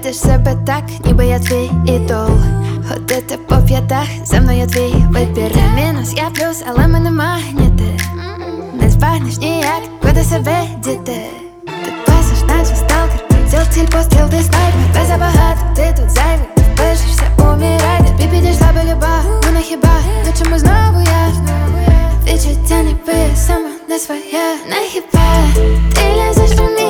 Ведеш себе так, ніби я твій ідол. Ходити по п'ятах, за мною твій вибір. Ти мінус, я плюс, але ми не магніти. Не збагнеш ніяк, куди себе діти. Ти пасиш, наче сталкер, приціл, ціль, постріл, ти снайпер. Тебе забагато, ти тут зайвий, ти впишешся у мій райдер. Тобі підійшла би люба, ну не хіба, ну чому знову я? Відчуття ніби я сама не своя, не хіба. Ти лізеш у мій